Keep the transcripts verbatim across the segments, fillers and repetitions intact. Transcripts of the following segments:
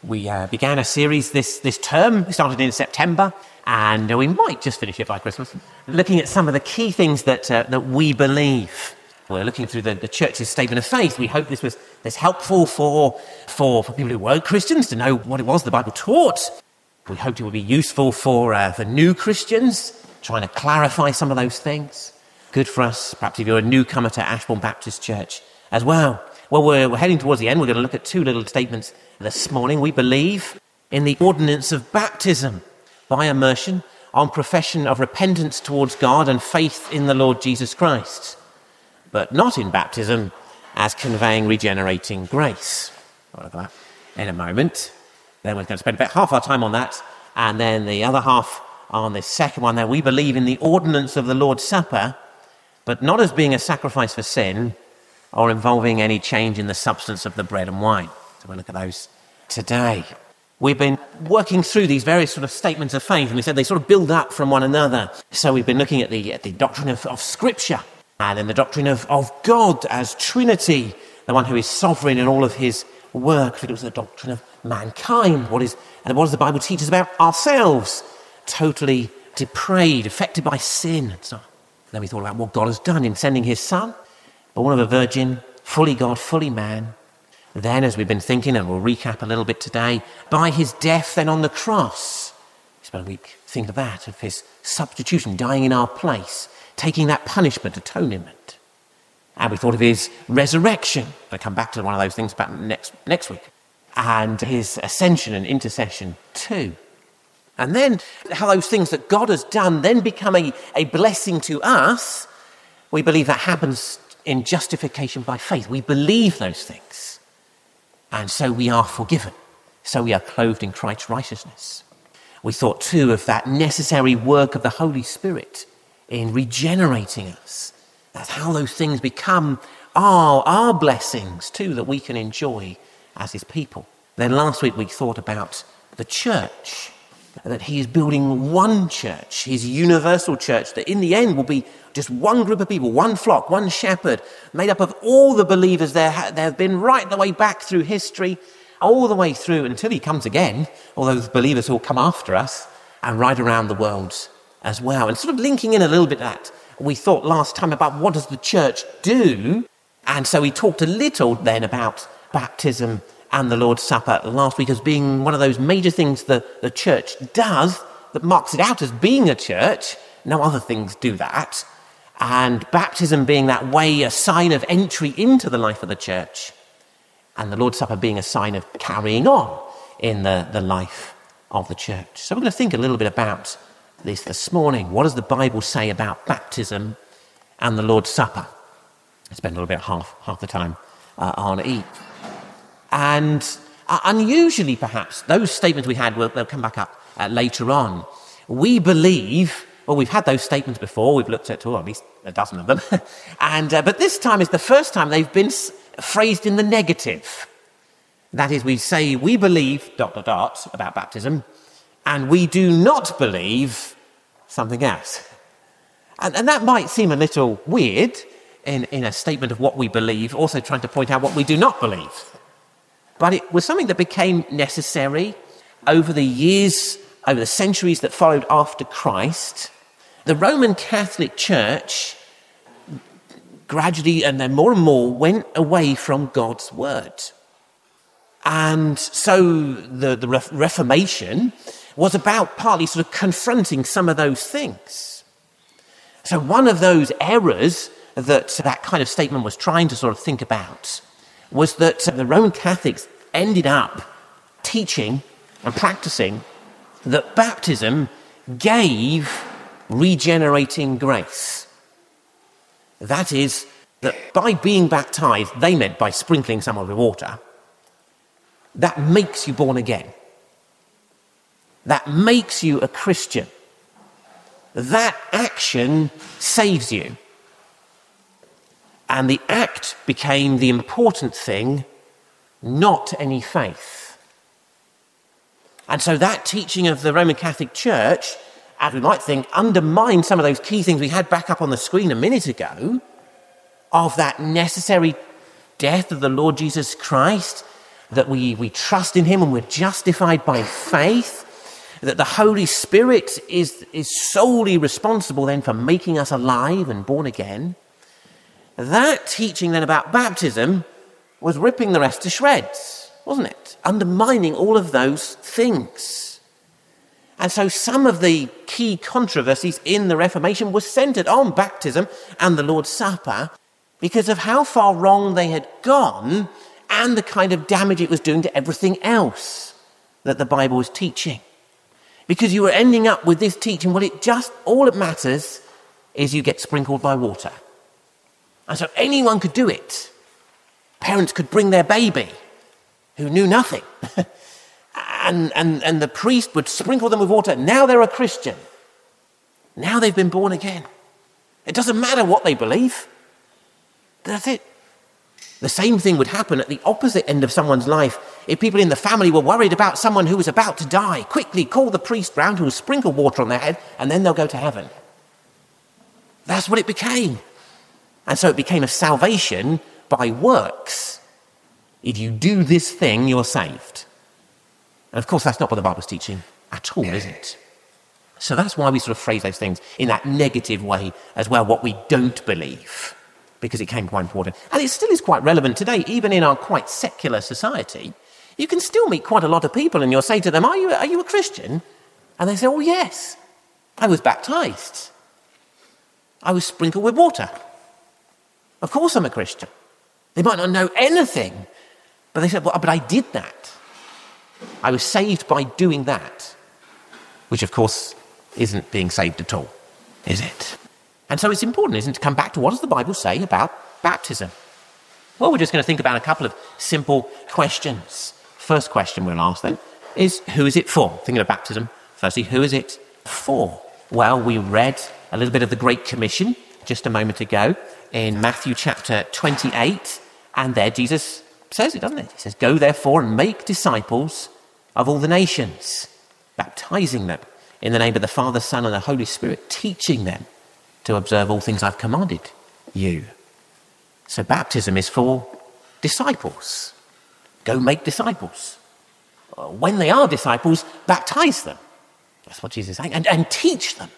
We uh, began a series this, this term. We started in September, and we might just finish it by Christmas, looking at some of the key things that uh, that we believe. We're looking through the, the church's statement of faith. We hope this was this helpful for, for, for people who weren't Christians to know what it was the Bible taught. We hoped it would be useful for, uh, for new Christians, trying to clarify some of those things. Good for us, perhaps if you're a newcomer to Ashbourne Baptist Church as well. Well, we're, we're heading towards the end. We're going to look at two little statements this morning. We believe in the ordinance of baptism by immersion on profession of repentance towards God and faith in the Lord Jesus Christ, but not in baptism as conveying regenerating grace. I'll look at that in a moment. Then we're going to spend about half our time on that, and then the other half on this second one there. We believe in the ordinance of the Lord's Supper, but not as being a sacrifice for sin or involving any change in the substance of the bread and wine. So we'll look at those today. We've been working through these various sort of statements of faith, and we said they sort of build up from one another. So we've been looking at the, at the doctrine of, of Scripture, and then the doctrine of, of God as Trinity, the one who is sovereign in all of his work. It was the doctrine of mankind. What is, and what does the Bible teach us about ourselves? Totally depraved, affected by sin and so on. Then we thought about what God has done in sending his Son, born of a virgin, fully God, fully man. Then, as we've been thinking, and we'll recap a little bit today, by his death then on the cross. We spent a week thinking of that, of his substitution, dying in our place, taking that punishment, atonement. And we thought of his resurrection. I'll come back to one of those things about next, next week. And his ascension and intercession too. And then how those things that God has done then become a, a blessing to us. We believe that happens in justification by faith. We believe those things. And so we are forgiven. So we are clothed in Christ's righteousness. We thought too of that necessary work of the Holy Spirit in regenerating us. That's how those things become our, our blessings too, that we can enjoy as his people. Then last week we thought about the church, that he is building one church, his universal church, that in the end will be just one group of people, one flock, one shepherd, made up of all the believers there, there have been right the way back through history, all the way through until he comes again, all those believers who will come after us, and right around the world as well. And sort of linking in a little bit that we thought last time about what does the church do, and so we talked a little then about baptism and the Lord's Supper last week as being one of those major things that the church does that marks it out as being a church. No other things do that. And baptism being that way, a sign of entry into the life of the church, and the Lord's Supper being a sign of carrying on in the, the life of the church. So we're going to think a little bit about this this morning. What does the Bible say about baptism and the Lord's Supper? I spend a little bit half half the time uh, on each. And uh, unusually, perhaps, those statements we had, will they'll come back up uh, later on. We believe, well, we've had those statements before. We've looked at, oh, at least a dozen of them. and uh, But this time is the first time they've been s- phrased in the negative. That is, we say we believe, dot, dot, dot, about baptism, and we do not believe something else. And, and that might seem a little weird in, in a statement of what we believe, also trying to point out what we do not believe. But it was something that became necessary over the years, over the centuries that followed after Christ. The Roman Catholic Church gradually and then more and more went away from God's word. And so the, the Re- Reformation was about partly sort of confronting some of those things. So one of those errors that that kind of statement was trying to sort of think about was that the Roman Catholics ended up teaching and practicing that baptism gave regenerating grace. That is, that by being baptized, they meant by sprinkling someone with water, that makes you born again. That makes you a Christian. That action saves you. And the act became the important thing, not any faith. And so that teaching of the Roman Catholic Church, as we might think, undermined some of those key things we had back up on the screen a minute ago, of that necessary death of the Lord Jesus Christ, that we, we trust in him and we're justified by faith, that the Holy Spirit is, is solely responsible then for making us alive and born again, that teaching then about baptism was ripping the rest to shreds, wasn't it? Undermining all of those things. And so some of the key controversies in the Reformation were centered on baptism and the Lord's Supper because of how far wrong they had gone and the kind of damage it was doing to everything else that the Bible was teaching. Because you were ending up with this teaching, well, it just, all it matters is you get sprinkled by water. And so anyone could do it. Parents could bring their baby who knew nothing. and, and, and the priest would sprinkle them with water. Now they're a Christian. Now they've been born again. It doesn't matter what they believe. That's it. The same thing would happen at the opposite end of someone's life. If people in the family were worried about someone who was about to die, quickly call the priest round who will sprinkle water on their head and then they'll go to heaven. That's what it became. And so it became a salvation by works. If you do this thing, you're saved. And of course, that's not what the Bible's teaching at all, is it? So that's why we sort of phrase those things in that negative way as well, what we don't believe, because it came quite important. And it still is quite relevant today, even in our quite secular society. You can still meet quite a lot of people and you'll say to them, are you, are you a Christian? And they say, oh yes, I was baptized. I was sprinkled with water. Of course I'm a Christian. They might not know anything, but they said, well, but I did that. I was saved by doing that, which of course isn't being saved at all, is it? And so it's important, isn't it, to come back to what does the Bible say about baptism? Well, we're just going to think about a couple of simple questions. First question we'll ask then is, who is it for? Thinking of baptism, firstly, who is it for? Well, we read a little bit of the Great Commission just a moment ago in Matthew chapter twenty-eight, and there Jesus says it, doesn't it? He says, go therefore and make disciples of all the nations, baptizing them in the name of the Father, Son, and the Holy Spirit, teaching them to observe all things I've commanded you. So baptism is for disciples. Go make disciples. When they are disciples, baptize them. That's what Jesus is saying. And, and teach them.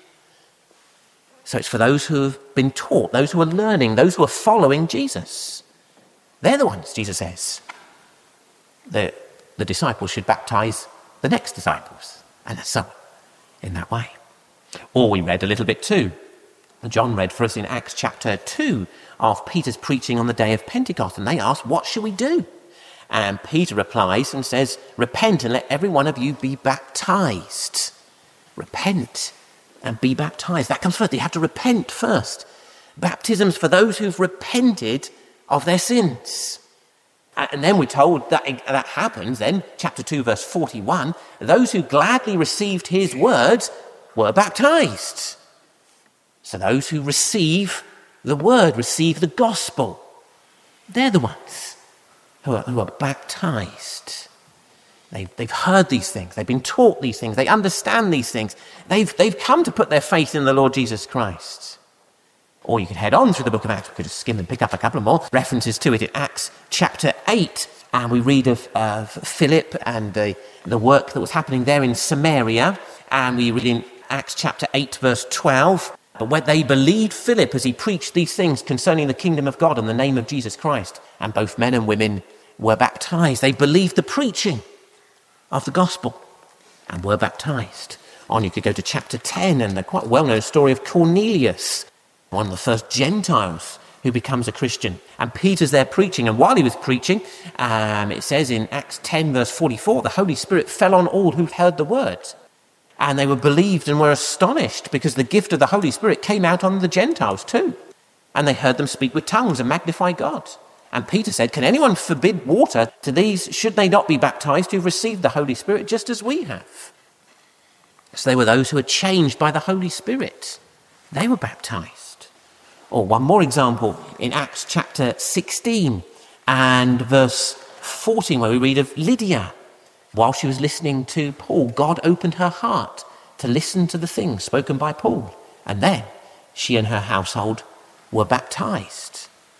So it's for those who have been taught, those who are learning, those who are following Jesus. They're the ones, Jesus says. The, the disciples should baptize the next disciples. And so on, in that way. Or we read a little bit too. John read for us in Acts chapter two of Peter's preaching on the day of Pentecost. And they asked, what should we do? And Peter replies and says, repent and let every one of you be baptized. Repent and be baptized. That comes first. You have to repent first. Baptism's for those who've repented of their sins. And then we're told that that happens then, chapter two, verse forty-one, those who gladly received his words were baptized. So those who receive the word, receive the gospel, they're the ones who are, who are baptized. They've, they've heard these things. They've been taught these things. They understand these things. They've, they've come to put their faith in the Lord Jesus Christ. Or you could head on through the book of Acts. We could just skim and pick up a couple more references to it in Acts chapter eight. And we read of, of Philip and the, the work that was happening there in Samaria. And we read in Acts chapter eight, verse twelve. But when they believed Philip as he preached these things concerning the kingdom of God and the name of Jesus Christ, and both men and women were baptized. They believed the preaching of the gospel and were baptized. On you could go to chapter ten and the quite well-known story of Cornelius, one of the first Gentiles who becomes a Christian. And Peter's there preaching, and while he was preaching, um, it says in Acts ten, verse forty-four, the Holy Spirit fell on all who heard the word. And they were believed and were astonished because the gift of the Holy Spirit came out on the Gentiles too. And they heard them speak with tongues and magnify God. And Peter said, can anyone forbid water to these? Should they not be baptized who've received the Holy Spirit just as we have? So they were those who were changed by the Holy Spirit. They were baptized. Or one more example in Acts chapter sixteen and verse fourteen, where we read of Lydia. While she was listening to Paul, God opened her heart to listen to the things spoken by Paul. And then she and her household were baptized.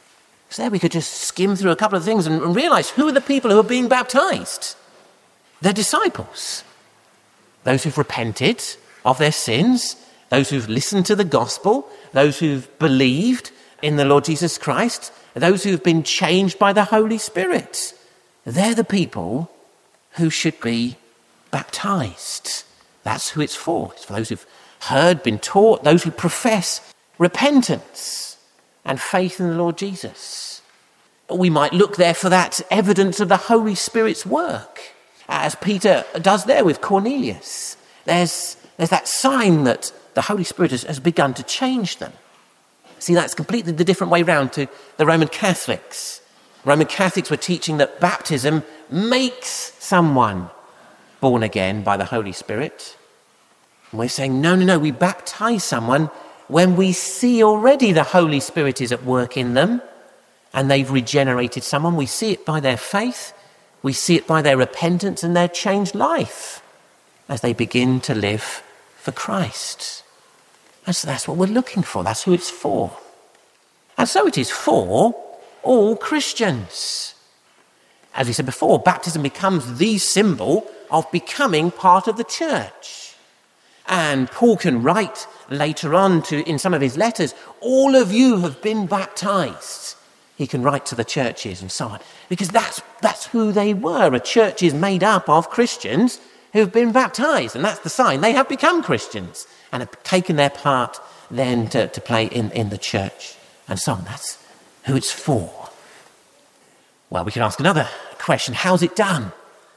So there we could just skim through a couple of things and, and realize who are the people who are being baptized. They're disciples. Those who've repented of their sins, those who've listened to the gospel, those who've believed in the Lord Jesus Christ, those who've been changed by the Holy Spirit. They're the people who should be baptized. That's who it's for. It's for those who've heard, been taught, those who profess repentance and faith in the Lord Jesus. We might look there for that evidence of the Holy Spirit's work, as Peter does there with Cornelius. There's, there's that sign that the Holy Spirit has, has begun to change them. See, that's completely the different way round to the Roman Catholics. Roman Catholics were teaching that baptism makes someone born again by the Holy Spirit. And we're saying, no, no, no, we baptize someone when we see already the Holy Spirit is at work in them and they've regenerated someone. We see it by their faith, we see it by their repentance and their changed life as they begin to live for Christ. And so that's what we're looking for. That's who it's for. And so it is for all Christians. As we said before, baptism becomes the symbol of becoming part of the church. And Paul can write later on to, in some of his letters, all of you have been baptized. He can write to the churches and so on, because that's, that's who they were. A church is made up of Christians who have been baptized, and that's the sign. They have become Christians and have taken their part then to, to play in, in the church and so on. That's who it's for. Well, we can ask another question. How's it done?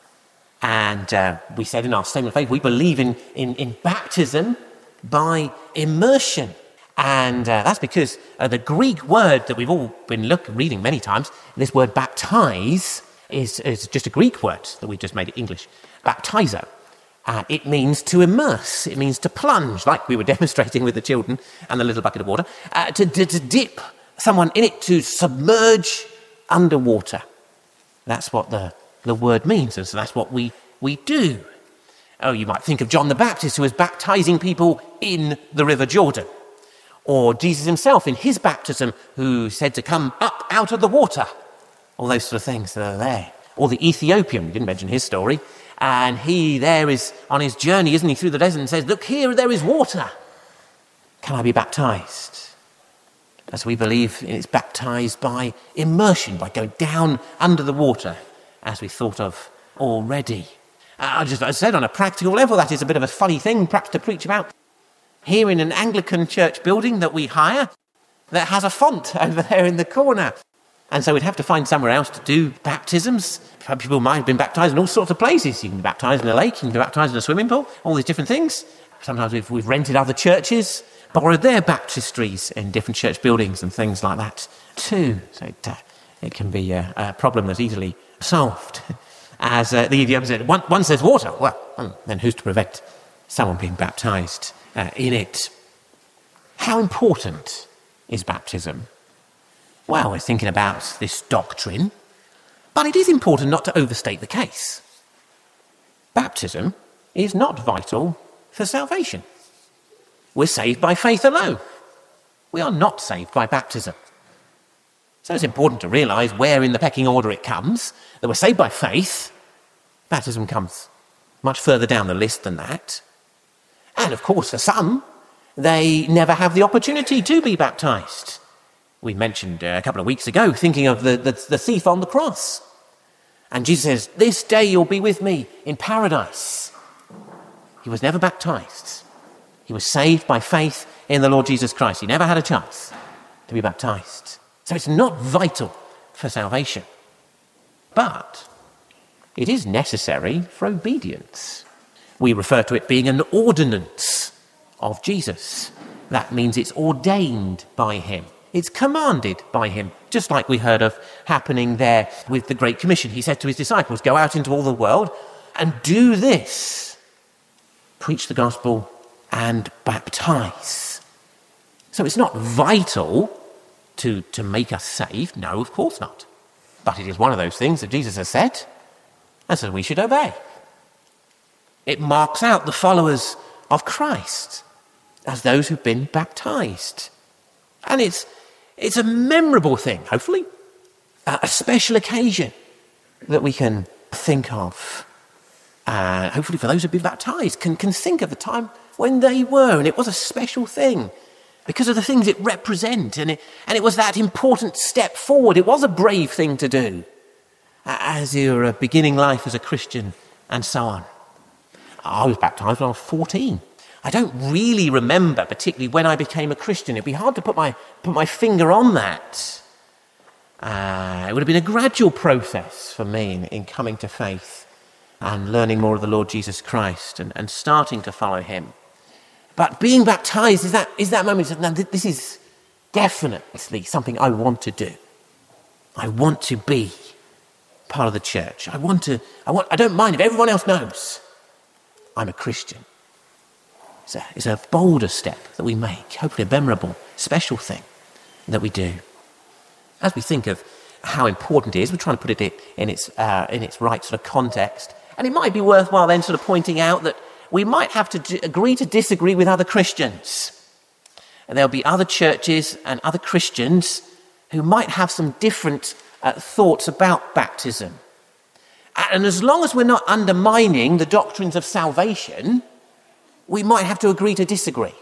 And uh, we said in our statement of faith, we believe in, in, in baptism by immersion. And uh, that's because uh, the Greek word that we've all been look, reading many times, this word baptize, is, is just a Greek word that we've just made it English. Baptizo. Uh, it means to immerse. It means to plunge, like we were demonstrating with the children and the little bucket of water, uh, to, to, to dip someone in it, to submerge underwater. That's what the, the word means, and so that's what we, we do. Oh, you might think of John the Baptist, who was baptizing people in the River Jordan. Or Jesus himself in his baptism, who said to come up out of the water. All those sort of things that are there. Or the Ethiopian, we didn't mention his story, and he there is on his journey, isn't he, through the desert, and says, look, here there is water. Can I be baptized? As we believe it's baptized by immersion, by going down under the water, as we thought of already. Uh, just, as I said, on a practical level, that is a bit of a funny thing perhaps to preach about. Here in an Anglican church building that we hire, that has a font over there in the corner. And so we'd have to find somewhere else to do baptisms. People might have been baptised in all sorts of places. You can be baptised in a lake, you can be baptised in a swimming pool, all these different things. Sometimes we've, we've rented other churches, borrowed their baptistries in different church buildings and things like that too. So it, uh, it can be a, a problem that's easily solved. As uh, the Ethiopian said, one, one says water, well, then who's to prevent someone being baptised uh, in it? How important is baptism? Well, we're thinking about this doctrine, but it is important not to overstate the case. Baptism is not vital for salvation. We're saved by faith alone. We are not saved by baptism. So it's important to realise where in the pecking order it comes, that we're saved by faith. Baptism comes much further down the list than that. And of course, for some, they never have the opportunity to be baptised. We mentioned uh, a couple of weeks ago, thinking of the, the, the thief on the cross. And Jesus says, this day you'll be with me in paradise. He was never baptised. He was saved by faith in the Lord Jesus Christ. He never had a chance to be baptised. So it's not vital for salvation. But it is necessary for obedience. We refer to it being an ordinance of Jesus. That means it's ordained by him. It's commanded by him, just like we heard of happening there with the Great Commission. He said to his disciples, go out into all the world and do this. Preach the gospel and baptize. So it's not vital to, to make us saved. No, of course not. But it is one of those things that Jesus has said, and so we should obey. It marks out the followers of Christ as those who've been baptized. And it's It's a memorable thing, hopefully. uh, a special occasion that we can think of. Uh, hopefully for those who've been baptised can, can think of the time when they were, and it was a special thing because of the things it represents, and it, and it was that important step forward. It was a brave thing to do uh, as you're uh, beginning life as a Christian and so on. I was baptised when I was fourteen. I don't really remember particularly when I became a Christian. It'd be hard to put my put my finger on that. Uh, it would have been a gradual process for me in, in coming to faith and learning more of the Lord Jesus Christ and, and starting to follow him. But being baptised is that is that moment of, no, this is definitely something I want to do. I want to be part of the church. I want to. I want. I don't mind if everyone else knows I'm a Christian. It's a, it's a bolder step that we make, hopefully a memorable, special thing that we do. As we think of how important it is, we're trying to put it in its uh, in its right sort of context. And it might be worthwhile then sort of pointing out that we might have to d- agree to disagree with other Christians. And there'll be other churches and other Christians who might have some different uh, thoughts about baptism. And as long as we're not undermining the doctrines of salvation, we might have to agree to disagree.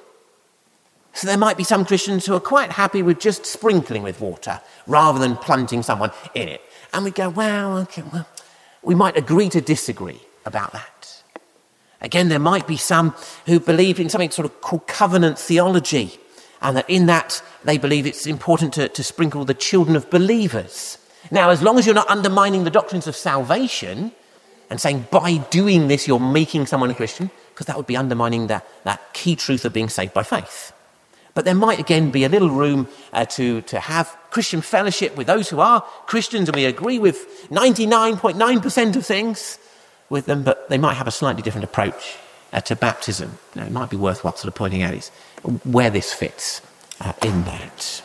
So there might be some Christians who are quite happy with just sprinkling with water rather than plunging someone in it. And we go, well, okay, well, we might agree to disagree about that. Again, there might be some who believe in something sort of called covenant theology, and that in that they believe it's important to, to sprinkle the children of believers. Now, as long as you're not undermining the doctrines of salvation and saying by doing this you're making someone a Christian, because that would be undermining that, that key truth of being saved by faith. But there might again be a little room uh, to, to have Christian fellowship with those who are Christians, and we agree with ninety-nine point nine percent of things with them, but they might have a slightly different approach uh, to baptism. Now, it might be worthwhile sort of pointing out is where this fits uh, in that.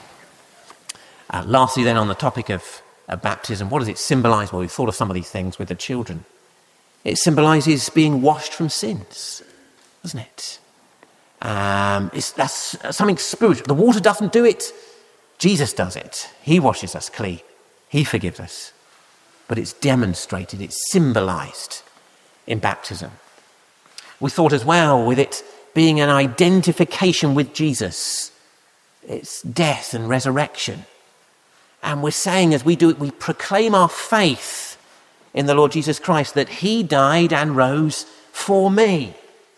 Uh, lastly then, on the topic of uh, baptism, what does it symbolise? Well, we've thought of some of these things with the children. It symbolises being washed from sins, doesn't it? Um, it's, that's something spiritual. The water doesn't do it. Jesus does it. He washes us clean. He forgives us. But it's demonstrated, it's symbolised in baptism. We thought as well with it being an identification with Jesus. It's death and resurrection. And we're saying as we do it, we proclaim our faith in the Lord Jesus Christ, that he died and rose for me.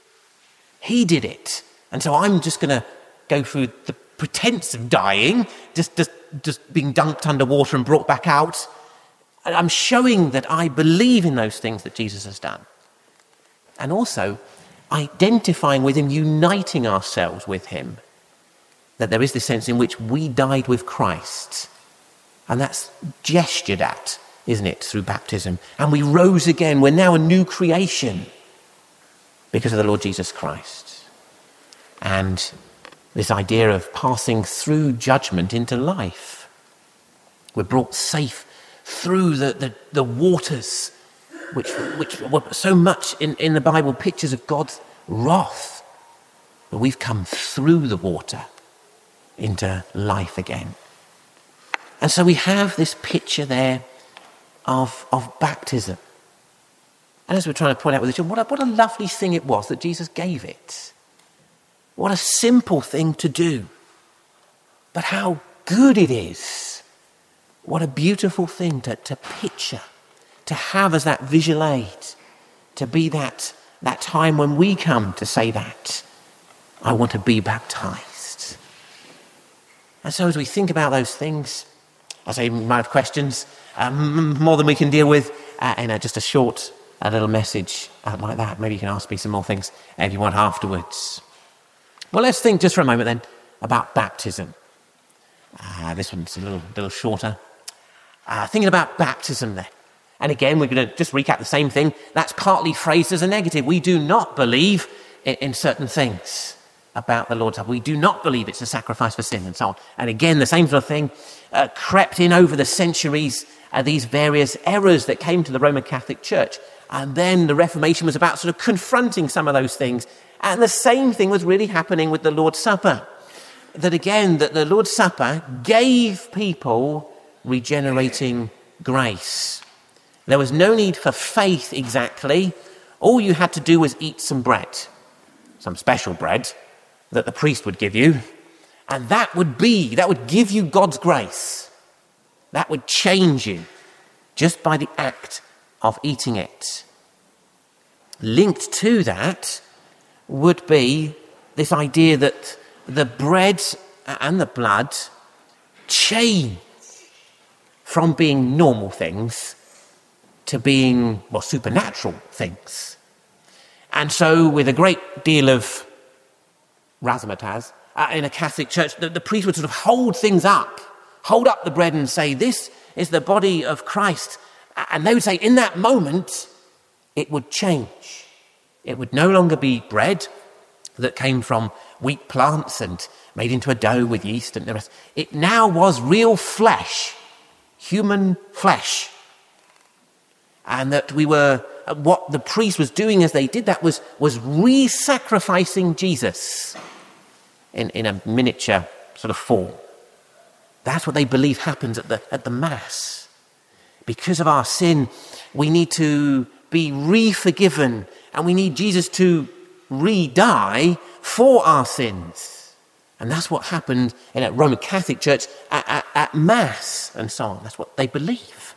He did it. And so I'm just going to go through the pretense of dying, just, just, just being dunked underwater and brought back out. And I'm showing that I believe in those things that Jesus has done. And also identifying with him, uniting ourselves with him. That there is this sense in which we died with Christ. And that's gestured at, isn't it, through baptism. And we rose again. We're now a new creation because of the Lord Jesus Christ. And this idea of passing through judgment into life. We're brought safe through the, the, the waters, which, which were so much in, in the Bible, pictures of God's wrath. But we've come through the water into life again. And so we have this picture there of, of baptism. And as we're trying to point out with the children, what a, what a lovely thing it was that Jesus gave it. What a simple thing to do. But how good it is. What a beautiful thing to, to picture, to have as that visual aid, to be that, that time when we come to say that, I want to be baptized. And so as we think about those things, I say we might have questions, um, more than we can deal with, uh, in a, just a short a little message uh, like that. Maybe you can ask me some more things if you want afterwards. Well, let's think just for a moment then about baptism. Uh, this one's a little, little shorter. Uh, thinking about baptism then. And again, we're going to just recap the same thing. That's partly phrased as a negative. We do not believe in, in certain things about the Lord's Supper. We do not believe it's a sacrifice for sin and so on. And again, the same sort of thing uh, crept in over the centuries, uh, these various errors that came to the Roman Catholic Church. And then the Reformation was about sort of confronting some of those things. And the same thing was really happening with the Lord's Supper. That again, that the Lord's Supper gave people regenerating grace. There was no need for faith exactly. All you had to do was eat some bread, some special bread that the priest would give you, and that would be, that would give you God's grace. That would change you just by the act of eating it. Linked to that would be this idea that the bread and the blood change from being normal things to being, well, supernatural things. And so with a great deal of razzmatazz uh, in a Catholic church, the, the priest would sort of hold things up, hold up the bread and say, this is the body of Christ. And they would say, in that moment, it would change. It would no longer be bread that came from wheat plants and made into a dough with yeast and the rest. It now was real flesh, human flesh. And that we were, what the priest was doing as they did that was, was re-sacrificing Jesus in, in a miniature sort of form. That's what they believe happens at the, at the Mass. Because of our sin, we need to be re-forgiven, and we need Jesus to re-die for our sins. And that's what happened in a Roman Catholic Church at, at, at Mass and so on. That's what they believe.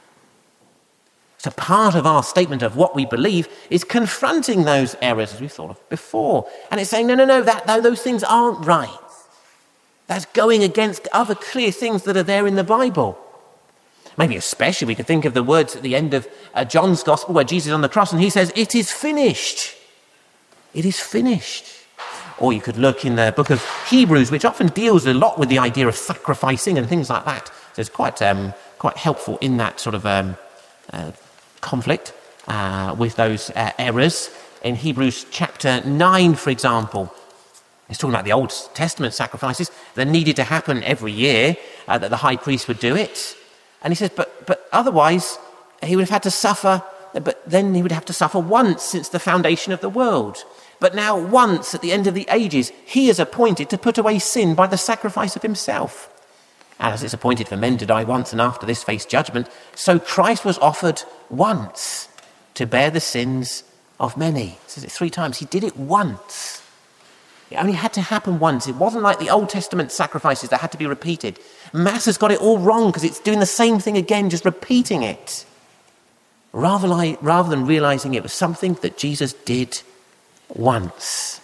So part of our statement of what we believe is confronting those errors as we thought of before. And it's saying, no, no, no, that, no, those things aren't right. That's going against other clear things that are there in the Bible. Maybe especially we could think of the words at the end of uh, John's Gospel where Jesus is on the cross and he says, it is finished. It is finished. Or you could look in the book of Hebrews, which often deals a lot with the idea of sacrificing and things like that. So it's quite, um, quite helpful in that sort of um, uh, conflict uh, with those uh, errors. In Hebrews chapter nine, for example, it's talking about the Old Testament sacrifices that needed to happen every year, uh, that the high priest would do it. And he says, but but otherwise he would have had to suffer, but then he would have to suffer once since the foundation of the world. But now once at the end of the ages, he is appointed to put away sin by the sacrifice of himself. And as it's appointed for men to die once and after this face judgment, so Christ was offered once to bear the sins of many. He says it three times. He did it once. It only had to happen once. It wasn't like the Old Testament sacrifices that had to be repeated. Mass has got it all wrong because it's doing the same thing again, just repeating it. Rather, like, rather than realizing it was something that Jesus did once.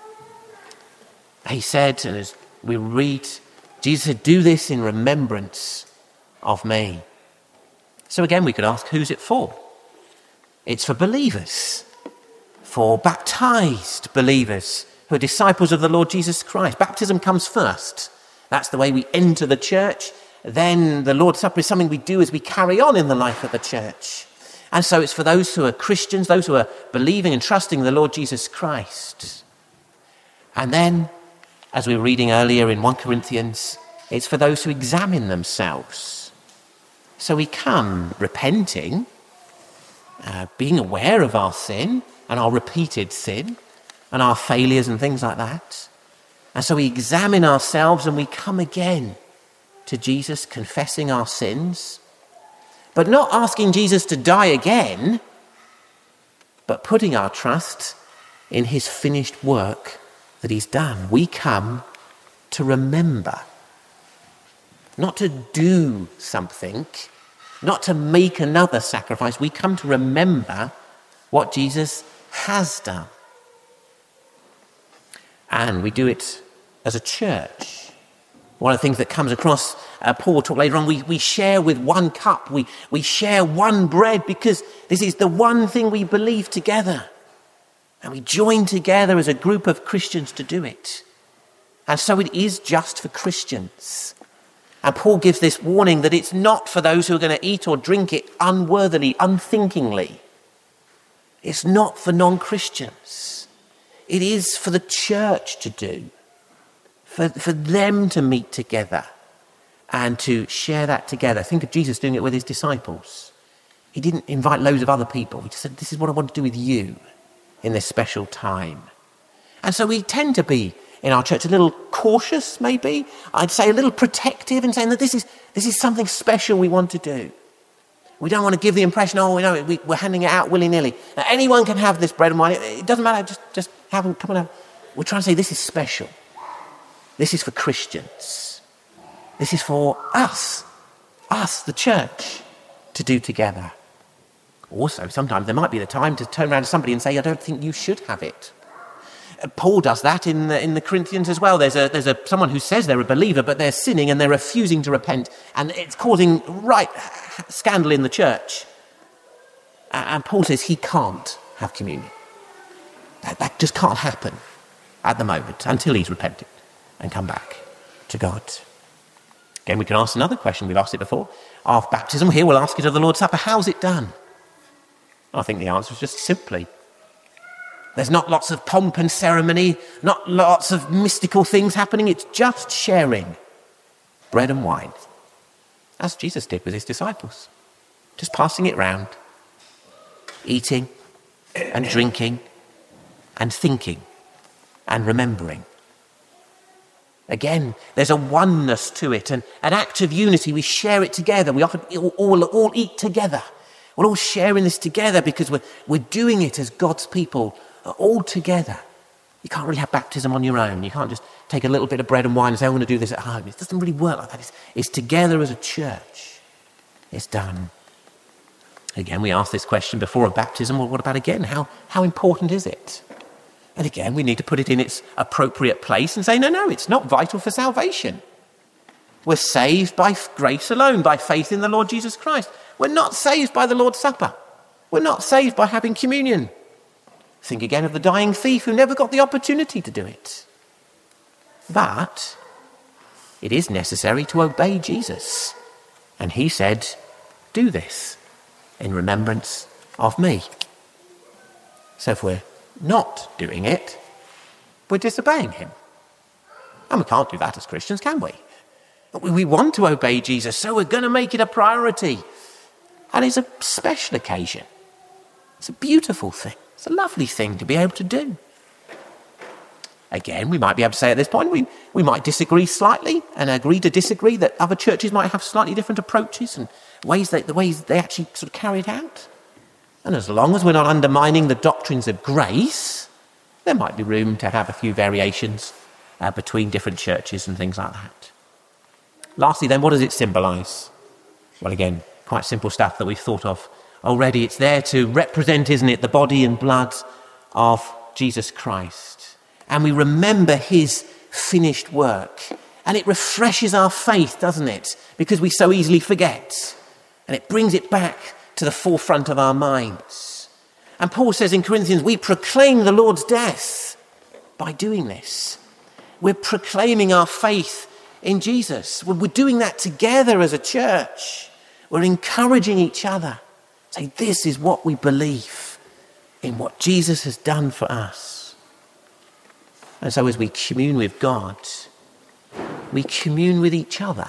He said, and as we read, Jesus said, do this in remembrance of me. So again, we could ask, who's it for? It's for believers, for baptized believers who are disciples of the Lord Jesus Christ. Baptism comes first. That's the way we enter the church. Then the Lord's Supper is something we do as we carry on in the life of the church. And so it's for those who are Christians, those who are believing and trusting the Lord Jesus Christ. And then, as we were reading earlier in First Corinthians, it's for those who examine themselves. So we come repenting, uh, being aware of our sin and our repeated sin and our failures and things like that. And so we examine ourselves and we come again to Jesus, confessing our sins, but not asking Jesus to die again, but putting our trust in his finished work that he's done. We come to remember, not to do something, not to make another sacrifice. We come to remember what Jesus has done. And we do it as a church. One of the things that comes across, uh, Paul will talk later on, we, we share with one cup, we, we share one bread because this is the one thing we believe together. And we join together as a group of Christians to do it. And so it is just for Christians. And Paul gives this warning that it's not for those who are going to eat or drink it unworthily, unthinkingly. It's not for non-Christians. It is for the church to do. For, for them to meet together and to share that together. Think of Jesus doing it with his disciples. He didn't invite loads of other people. He just said, this is what I want to do with you in this special time. And so we tend to be in our church a little cautious, maybe. I'd say a little protective in saying that this is this is something special we want to do. We don't want to give the impression, oh, we know we, we're handing it out willy-nilly. Now, anyone can have this bread and wine. It, it doesn't matter, just, just have them, come and have. We're trying to say this is special. This is for Christians. This is for us, us, the church, to do together. Also, sometimes there might be the time to turn around to somebody and say, I don't think you should have it. Paul does that in the, in the Corinthians as well. There's a there's a someone who says they're a believer, but they're sinning and they're refusing to repent, and it's causing right scandal in the church. And Paul says he can't have communion. That, that just can't happen at the moment until he's repented and come back to God. Again, we can ask another question. We've asked it before. Of baptism, here we'll ask it of the Lord's Supper. How's it done? I think the answer is just simply, there's not lots of pomp and ceremony, not lots of mystical things happening. It's just sharing bread and wine, as Jesus did with his disciples. Just passing it round, eating and drinking and thinking and remembering. Again, there's a oneness to it, and an act of unity. We share it together. We often all, all, all eat together. We're all sharing this together because we're, we're doing it as God's people, all together. You can't really have baptism on your own. You can't just take a little bit of bread and wine and say, I want to do this at home. It doesn't really work like that. It's, it's together as a church. It's done. Again, we asked this question before of baptism. Well, what about again? How, how important is it? And again, we need to put it in its appropriate place and say, no, no, it's not vital for salvation. We're saved by grace alone, by faith in the Lord Jesus Christ. We're not saved by the Lord's Supper. We're not saved by having communion. Think again of the dying thief who never got the opportunity to do it. But it is necessary to obey Jesus. And he said, do this in remembrance of me. So if we're not doing it, we're disobeying him. And we can't do that as Christians, can we? We want to obey Jesus, so we're going to make it a priority. And it's a special occasion. It's a beautiful thing. It's a lovely thing to be able to do. Again, we might be able to say at this point, we, we might disagree slightly and agree to disagree, that other churches might have slightly different approaches and ways that, the ways they actually sort of carry it out. And as long as we're not undermining the doctrines of grace, there might be room to have a few variations uh, between different churches and things like that. Lastly then, what does it symbolise? Well, again, quite simple stuff that we've thought of already. It's there to represent, isn't it, the body and blood of Jesus Christ. And we remember his finished work. And it refreshes our faith, doesn't it? Because we so easily forget. And it brings it back to the forefront of our minds. And Paul says in Corinthians, we proclaim the Lord's death by doing this. We're proclaiming our faith in Jesus. We're doing that together as a church. We're encouraging each other. Say, this is what we believe in what Jesus has done for us. And so as we commune with God, we commune with each other.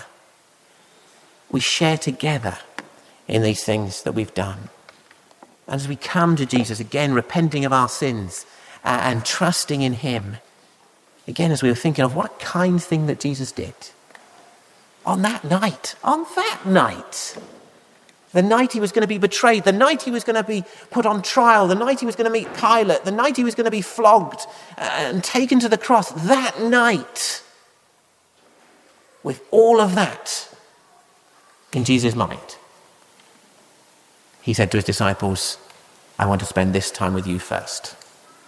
We share together in these things that we've done. And as we come to Jesus, again, repenting of our sins uh, and trusting in him, again, as we were thinking of what a kind thing that Jesus did. On that night, on that night, the night he was going to be betrayed, the night he was going to be put on trial, the night he was going to meet Pilate, the night he was going to be flogged and taken to the cross, that night, with all of that in Jesus' mind, he said to his disciples, I want to spend this time with you first.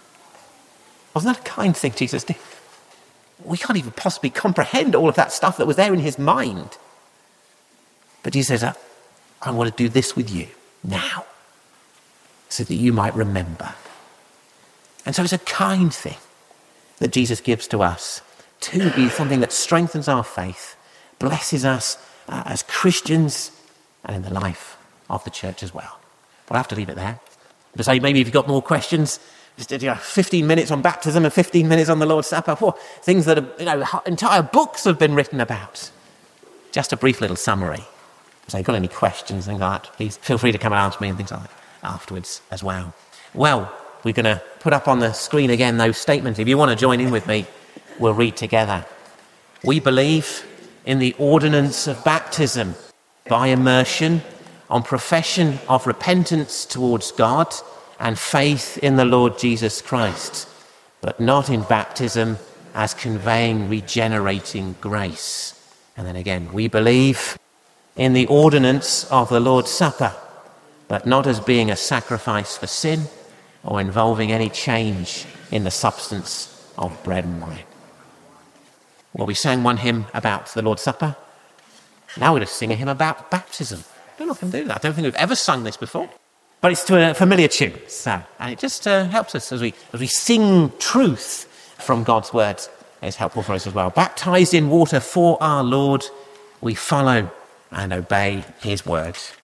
Wasn't that a kind thing Jesus did? We can't even possibly comprehend all of that stuff that was there in his mind. But he says, I want to do this with you now, so that you might remember. And so it's a kind thing that Jesus gives to us to be something that strengthens our faith, blesses us uh, as Christians and in the life of the church as well. But I have to leave it there. To say, maybe if you've got more questions, just you know, fifteen minutes on baptism and fifteen minutes on the Lord's Supper, oh, things that are, you know, entire books have been written about. Just a brief little summary. So if you've got any questions, things like that, please feel free to come and ask me and things like that afterwards as well. Well, we're going to put up on the screen again those statements. If you want to join in with me we'll read together. We believe in the ordinance of baptism by immersion on profession of repentance towards God and faith in the Lord Jesus Christ, but not in baptism as conveying regenerating grace. And then again, we believe in the ordinance of the Lord's Supper, but not as being a sacrifice for sin or involving any change in the substance of bread and wine. Well, we sang one hymn about the Lord's Supper. Now we're going to sing a hymn about baptism. I don't know if I can do that. I don't think we've ever sung this before. But it's to a familiar tune, so, and it just uh, helps us as we as we sing truth from God's word. It's helpful for us as well. Baptized in water for our Lord, we follow and obey his word.